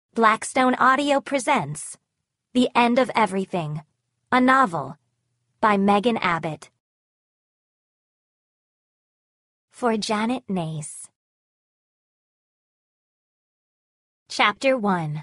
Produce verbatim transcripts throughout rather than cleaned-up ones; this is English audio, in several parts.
Blackstone Audio presents The End of Everything, a novel by Megan Abbott. For Janet Nace. Chapter one.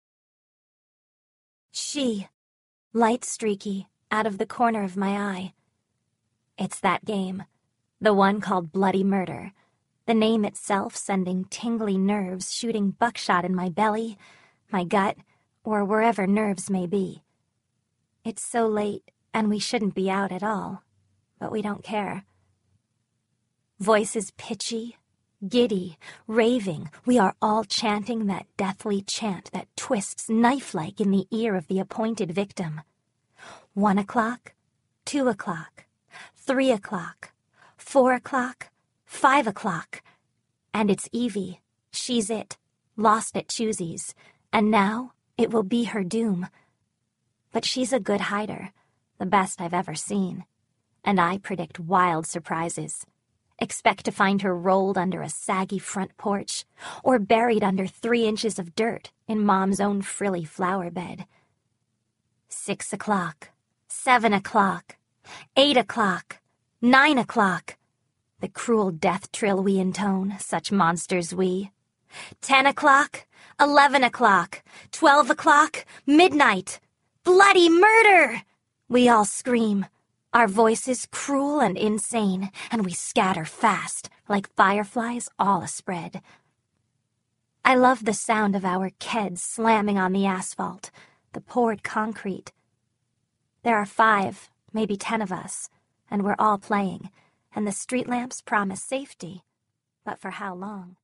She, light streaky, out of the corner of my eye. It's that game, the one called Bloody Murder, the name itself sending tingly nerves shooting buckshot in my belly, my gut, or wherever nerves may be. It's so late, and we shouldn't be out at all, but we don't care. Voices pitchy, giddy, raving, we are all chanting that deathly chant that twists knife-like in the ear of the appointed victim. One o'clock, two o'clock, three o'clock, four o'clock, five o'clock. And it's Evie. She's it, lost at Choosey's, and now it will be her doom. But she's a good hider, the best I've ever seen, and I predict wild surprises. Expect to find her rolled under a saggy front porch, or buried under three inches of dirt in Mom's own frilly flower bed. Six o'clock, seven o'clock, eight o'clock, nine o'clock. The cruel death trill we intone, such monsters we. Ten o'clock, eleven o'clock, twelve o'clock, midnight. Bloody murder! We all scream, our voices cruel and insane, and we scatter fast, like fireflies all a-spread. I love the sound of our keds slamming on the asphalt, the poured concrete. There are five, maybe ten of us, and we're all playing, and the street lamps promise safety, but for how long?